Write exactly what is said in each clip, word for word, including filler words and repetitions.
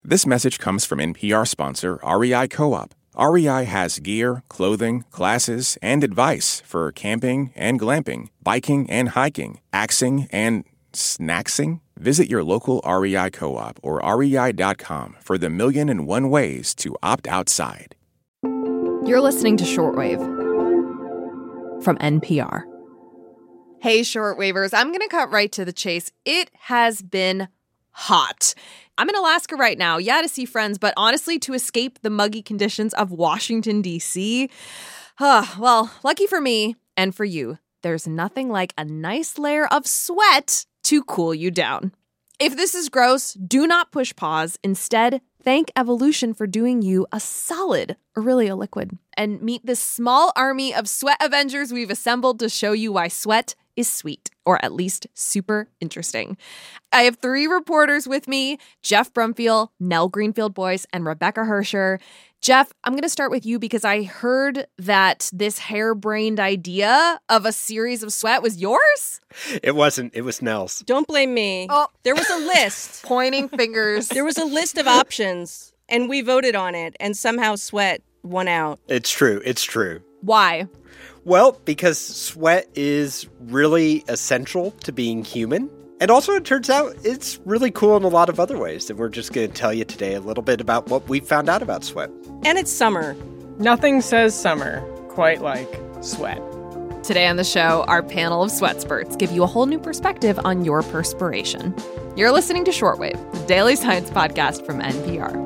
This message comes from N P R sponsor R E I Co-op. R E I has gear, clothing, classes, and advice for camping and glamping, biking and hiking, axing and snacksing. Visit your local R E I Co-op or R E I dot com for the million and one ways to opt outside. You're listening to Shortwave from N P R. Hey, Shortwavers, I'm going to cut right to the chase. It has been hot. I'm in Alaska right now, yeah, to see friends, but honestly, to escape the muggy conditions of Washington, D C, uh, well, lucky for me and for you, there's nothing like a nice layer of sweat to cool you down. If this is gross, do not push pause. Instead, thank evolution for doing you a solid Aurelia liquid. And meet this small army of sweat Avengers we've assembled to show you why sweat is sweet, or at least super interesting. I have three reporters with me, Jeff Brumfiel, Nell Greenfield-Boyce, and Rebecca Hersher. Jeff, I'm going to start with you because I heard that this harebrained idea of a series of sweat was yours? It wasn't. It was Nell's. Don't blame me. Oh. There was a list. Pointing fingers. There was a list of options, and we voted on it, and somehow sweat won out. It's true. It's true. Why? Well, because sweat is really essential to being human. And also, it turns out it's really cool in a lot of other ways. And we're just going to tell you today a little bit about what we found out about sweat. And it's summer. Nothing says summer quite like sweat. Today on the show, our panel of sweatspurts give you a whole new perspective on your perspiration. You're listening to Shortwave, the daily science podcast from N P R.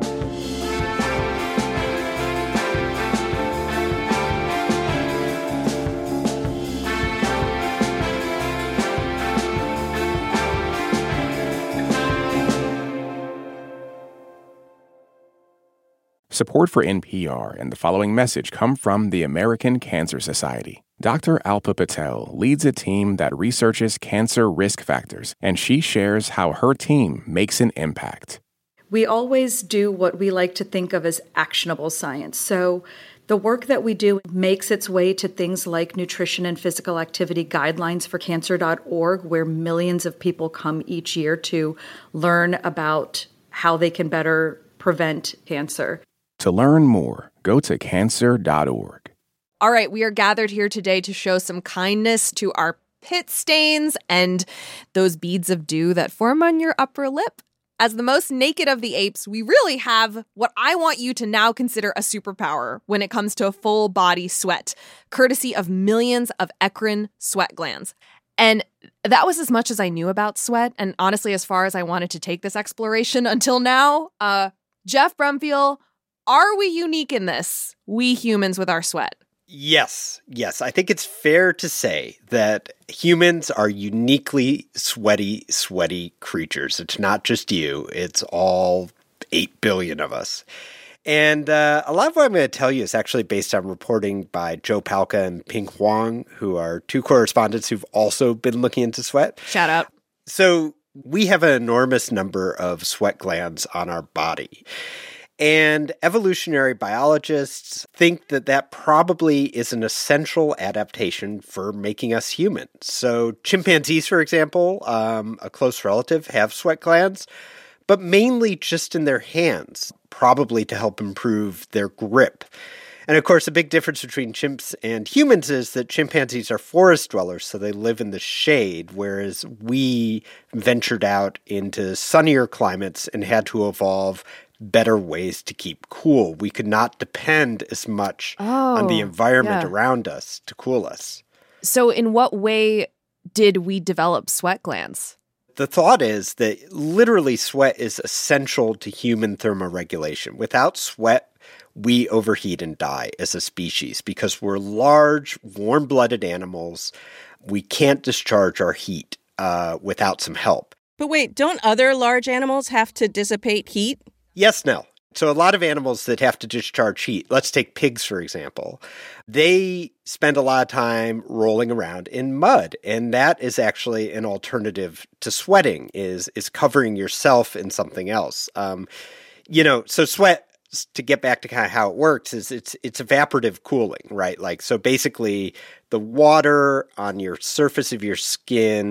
Support for N P R and the following message come from the American Cancer Society. Doctor Alpa Patel leads a team that researches cancer risk factors, and she shares how her team makes an impact. We always do what we like to think of as actionable science. So the work that we do makes its way to things like nutrition and physical activity guidelines for cancer dot org, where millions of people come each year to learn about how they can better prevent cancer. To learn more, go to cancer dot org. All right, we are gathered here today to show some kindness to our pit stains and those beads of dew that form on your upper lip. As the most naked of the apes, we really have what I want you to now consider a superpower when it comes to a full body sweat, courtesy of millions of eccrine sweat glands. And that was as much as I knew about sweat, and honestly, as far as I wanted to take this exploration until now. Uh, Jeff Brumfiel, are we unique in this, we humans with our sweat? Yes, yes. I think it's fair to say that humans are uniquely sweaty, sweaty creatures. It's not just you. It's all eight billion of us. And uh, a lot of what I'm going to tell you is actually based on reporting by Joe Palca and Ping Huang, who are two correspondents who've also been looking into sweat. Shout out. So we have an enormous number of sweat glands on our body. And evolutionary biologists think that that probably is an essential adaptation for making us human. So chimpanzees, for example, um, a close relative, have sweat glands, but mainly just in their hands, probably to help improve their grip. And of course, the big difference between chimps and humans is that chimpanzees are forest dwellers, so they live in the shade, whereas we ventured out into sunnier climates and had to evolve better ways to keep cool. We could not depend as much oh, on the environment yeah. around us to cool us. So in what way did we develop sweat glands? The thought is that literally sweat is essential to human thermoregulation. Without sweat, we overheat and die as a species because we're large, warm-blooded animals. We can't discharge our heat uh, without some help. But wait, don't other large animals have to dissipate heat? Yes, Nell. So a lot of animals that have to discharge heat, let's take pigs, for example, they spend a lot of time rolling around in mud. And that is actually an alternative to sweating, is, is covering yourself in something else. Um, you know, so sweat, to get back to kind of how it works, is it's it's evaporative cooling, right? Like, so basically the water on your surface of your skin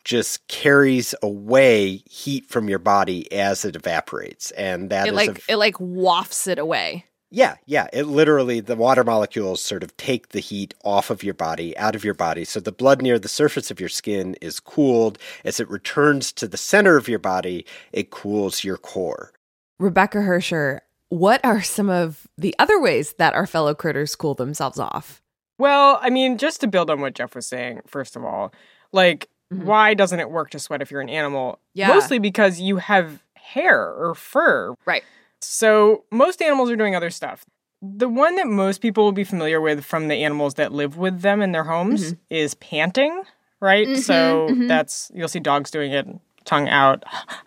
just carries away heat from your body as it evaporates. And that It is like a, it like wafts it away. Yeah, yeah. It literally, the water molecules sort of take the heat off of your body, out of your body. So the blood near the surface of your skin is cooled. As it returns to the center of your body, it cools your core. Rebecca Hersher, what are some of the other ways that our fellow critters cool themselves off? Well, I mean, just to build on what Jeff was saying, first of all, like, mm-hmm. why doesn't it work to sweat if you're an animal? Yeah. Mostly because you have hair or fur. Right. So most animals are doing other stuff. The one that most people will be familiar with from the animals that live with them in their homes mm-hmm. is panting, right? Mm-hmm, so mm-hmm. that's, you'll see dogs doing it, tongue out.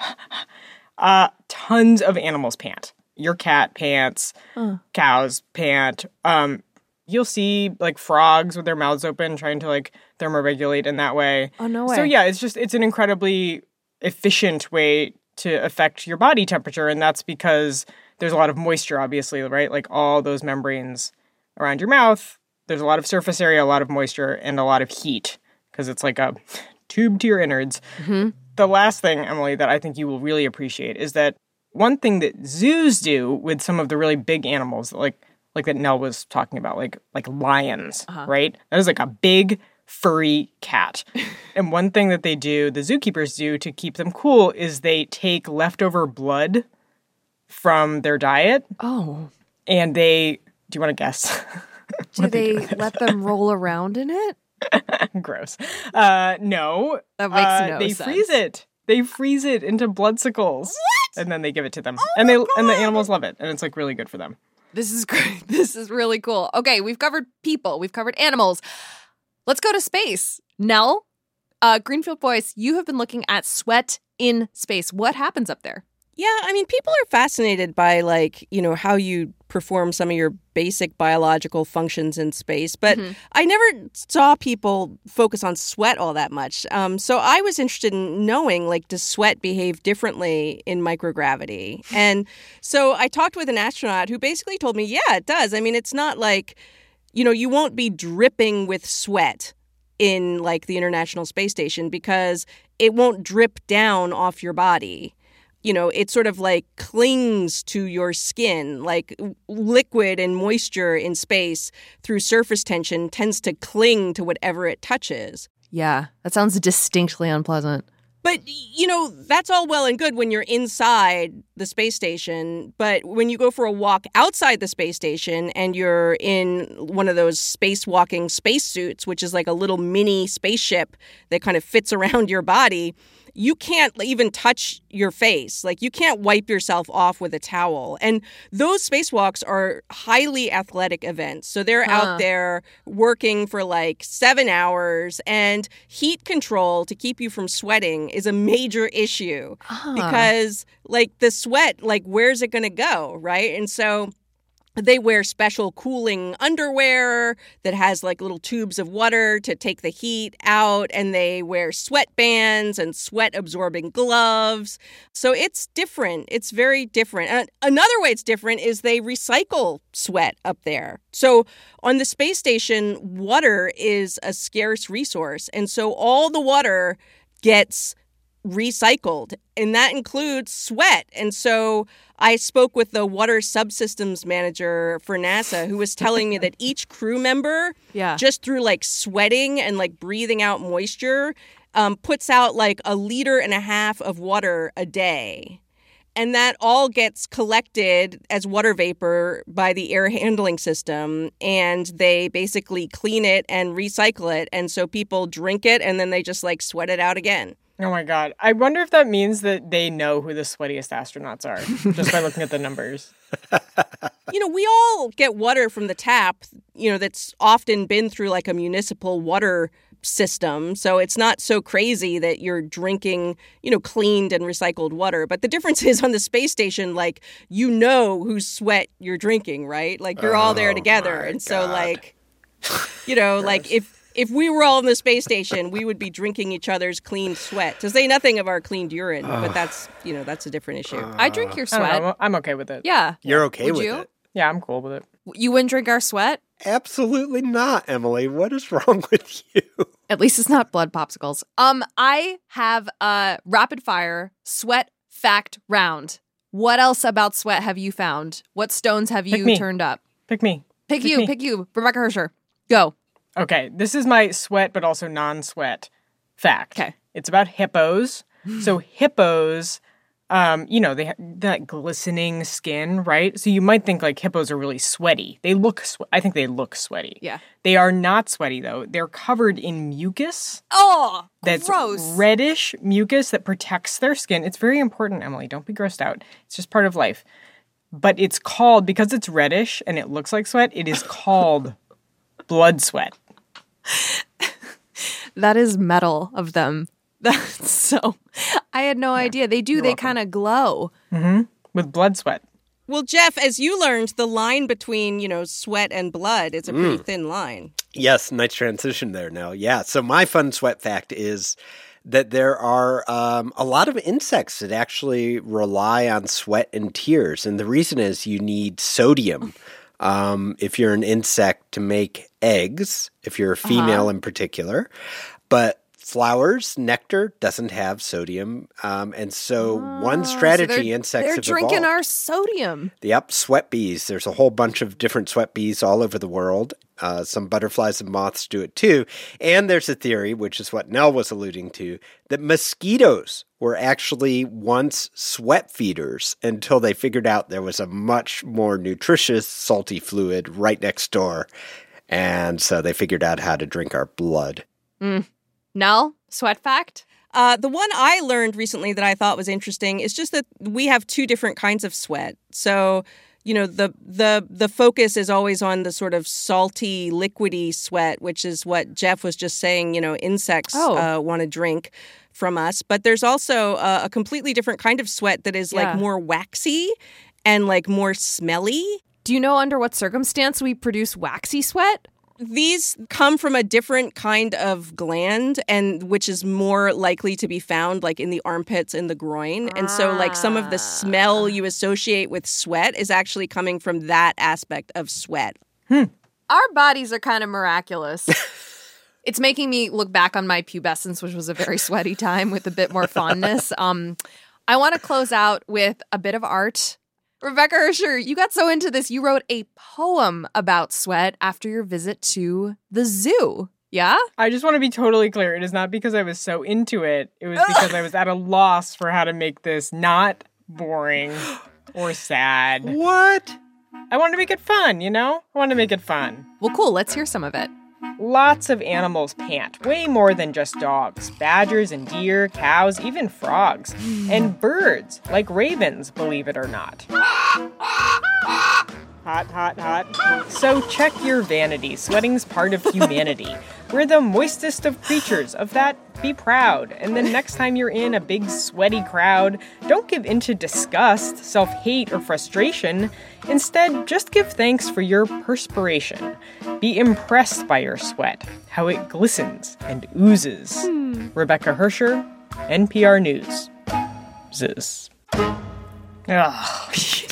uh, tons of animals pant. Your cat pants, uh. cows pant. Um, you'll see like frogs with their mouths open trying to like thermoregulate in that way. Oh, no way. So yeah, it's just, it's an incredibly efficient way to affect your body temperature, and that's because there's a lot of moisture, obviously, right? Like all those membranes around your mouth, there's a lot of surface area, a lot of moisture, and a lot of heat, because it's like a tube to your innards. Mm-hmm. The last thing, Emily, that I think you will really appreciate is that one thing that zoos do with some of the really big animals, like like that Nell was talking about, like like lions, uh-huh. right? That is like a big, furry cat. And one thing that they do, the zookeepers do to keep them cool, is they take leftover blood from their diet. Oh. And they, do you want to guess? Do they, they let them roll around in it? Gross. Uh, no. That makes uh, no they sense. They freeze it. They freeze it into bloodsickles. What? And then they give it to them. Oh and they God. and the animals love it. And it's like really good for them. This is great. This is really cool. Okay, we've covered people. We've covered animals. Let's go to space. Nell, uh, Greenfield Boys, you have been looking at sweat in space. What happens up there? Yeah, I mean, people are fascinated by, like, you know, how you perform some of your basic biological functions in space. But mm-hmm. I never saw people focus on sweat all that much. Um, so I was interested in knowing, like, does sweat behave differently in microgravity? And so I talked with an astronaut who basically told me, yeah, it does. I mean, it's not like, you know, you won't be dripping with sweat in, like, the International Space Station because it won't drip down off your body. You know, it sort of like clings to your skin, like liquid and moisture in space through surface tension tends to cling to whatever it touches. Yeah, that sounds distinctly unpleasant. But, you know, that's all well and good when you're inside the space station. But when you go for a walk outside the space station and you're in one of those spacewalking spacesuits, which is like a little mini spaceship that kind of fits around your body, you can't even touch your face. Like, you can't wipe yourself off with a towel. And those spacewalks are highly athletic events. So they're huh. out there working for like seven hours. And heat control to keep you from sweating is a major issue. Huh. Because, like, the sweat, like, where's it going to go, right? And so they wear special cooling underwear that has like little tubes of water to take the heat out, and they wear sweatbands and sweat-absorbing gloves. So it's different. It's very different. And another way it's different is they recycle sweat up there. So on the space station, water is a scarce resource, and so all the water gets recycled, and that includes sweat. And so I spoke with the water subsystems manager for NASA, who was telling me that each crew member, yeah. just through like sweating and like breathing out moisture, um, puts out like a liter and a half of water a day. And that all gets collected as water vapor by the air handling system, and they basically clean it and recycle it. And so people drink it, and then they just like sweat it out again. Oh, my God. I wonder if that means that they know who the sweatiest astronauts are, just by looking at the numbers. You know, we all get water from the tap, you know, that's often been through like a municipal water system. So it's not so crazy that you're drinking, you know, cleaned and recycled water. But the difference is on the space station, like, you know whose sweat you're drinking, right? Like, you're oh, all there together. And so, God. like, you know, like if If we were all in the space station, we would be drinking each other's clean sweat. To say nothing of our cleaned urine, uh, but that's, you know, that's a different issue. Uh, I drink your sweat. I don't know, I'm okay with it. Yeah. You're okay would with you? it? Yeah, I'm cool with it. You wouldn't drink our sweat? Absolutely not, Emily. What is wrong with you? At least it's not blood popsicles. Um, I have a rapid fire sweat fact round. What else about sweat have you found? What stones have you turned up? Pick me. Pick, pick you. Me. Pick you. Rebecca Hersher. Go. Okay, this is my sweat but also non-sweat fact. Okay. It's about hippos. So hippos, um, you know, they have that glistening skin, right? So you might think like hippos are really sweaty. They look, swe- I think they look sweaty. Yeah. They are not sweaty though. They're covered in mucus. Oh, That's gross. reddish mucus that protects their skin. It's very important, Emily. Don't be grossed out. It's just part of life. But it's called, because it's reddish and it looks like sweat, it is called blood sweat. That is metal of them. That's so... I had no yeah. idea. They do. You're they kind of glow. Mm-hmm. With blood sweat. Well, Jeff, as you learned, the line between, you know, sweat and blood is a pretty mm. thin line. Yes, nice transition there now. Yeah, so my fun sweat fact is that there are um, a lot of insects that actually rely on sweat and tears. And the reason is you need sodium um, if you're an insect to make eggs, if you're a female uh-huh. in particular. But flowers, nectar doesn't have sodium. Um, and so oh, one strategy so they're, insects they're have drinking evolved. Our sodium. Yep, sweat bees. There's a whole bunch of different sweat bees all over the world. Uh, some butterflies and moths do it too. And there's a theory, which is what Nell was alluding to, that mosquitoes were actually once sweat feeders until they figured out there was a much more nutritious salty fluid right next door. And so they figured out how to drink our blood. Mm. Nell, sweat fact? Uh, the one I learned recently that I thought was interesting is just that we have two different kinds of sweat. So, you know, the the the focus is always on the sort of salty, liquidy sweat, which is what Jeff was just saying, you know, insects oh. uh, want to drink from us. But there's also uh, a completely different kind of sweat that is yeah. like more waxy and like more smelly. Do you know under what circumstance we produce waxy sweat? These come from a different kind of gland, and which is more likely to be found like in the armpits and the groin. And so like some of the smell you associate with sweat is actually coming from that aspect of sweat. Hmm. Our bodies are kind of miraculous. It's making me look back on my pubescence, which was a very sweaty time, with a bit more fondness. Um, I want to close out with a bit of art. Rebecca Hersher, you got so into this, you wrote a poem about sweat after your visit to the zoo. Yeah? I just want to be totally clear. It is not because I was so into it. It was because I was at a loss for how to make this not boring or sad. What? I wanted to make it fun, you know? I wanted to make it fun. Well, cool. Let's hear some of it. Lots of animals pant, way more than just dogs. Badgers and deer, cows, even frogs. And birds, like ravens, believe it or not. Hot, hot, hot. So check your vanity. Sweating's part of humanity. We're the moistest of creatures. Of that, be proud. And then next time you're in a big sweaty crowd, don't give in to disgust, self-hate, or frustration. Instead, just give thanks for your perspiration. Be impressed by your sweat, how it glistens and oozes. Hmm. Rebecca Hersher, N P R News. Zzz. Ugh. Yes!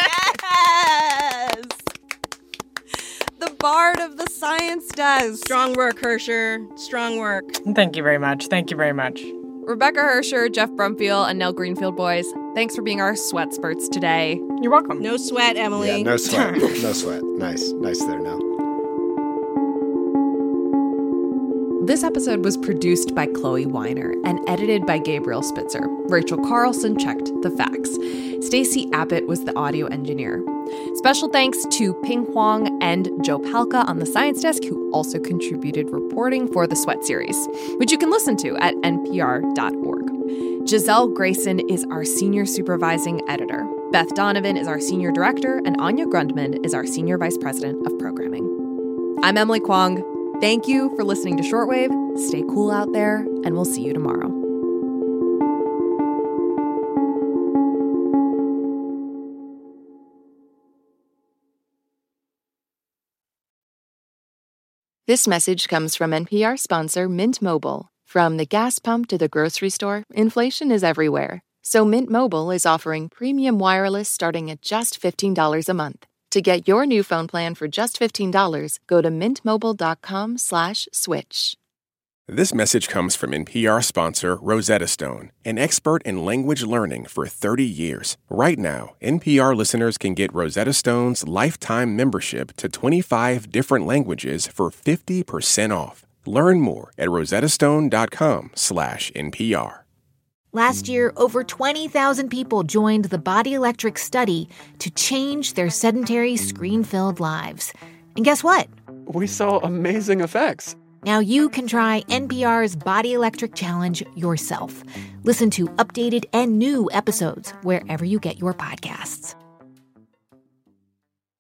The bard of the science desk. Strong work, Hersher. Strong work. Thank you very much. Thank you very much. Rebecca Hersher, Jeff Brumfield, and Nell Greenfield boys, thanks for being our sweat spurts today. You're welcome. No sweat, Emily. Yeah, no sweat. No sweat. Nice. Nice there, Nell. This episode was produced by Chloe Weiner and edited by Gabriel Spitzer. Rachel Carlson checked the facts. Stacey Abbott was the audio engineer. Special thanks to Ping Huang and Joe Palca on the Science Desk, who also contributed reporting for the Sweat series, which you can listen to at N P R dot org. Giselle Grayson is our senior supervising editor. Beth Donovan is our senior director, and Anya Grundman is our senior vice president of programming. I'm Emily Kwong. Thank you for listening to Shortwave. Stay cool out there, and we'll see you tomorrow. This message comes from N P R sponsor Mint Mobile. From the gas pump to the grocery store, inflation is everywhere. So Mint Mobile is offering premium wireless starting at just fifteen dollars a month. To get your new phone plan for just fifteen dollars, go to mintmobile.com slash switch. This message comes from N P R sponsor Rosetta Stone, an expert in language learning for thirty years. Right now, N P R listeners can get Rosetta Stone's lifetime membership to twenty-five different languages for fifty percent off. Learn more at rosettastone.com slash NPR. Last year, over twenty thousand people joined the Body Electric study to change their sedentary, screen-filled lives. And guess what? We saw amazing effects. Now you can try N P R's Body Electric Challenge yourself. Listen to updated and new episodes wherever you get your podcasts.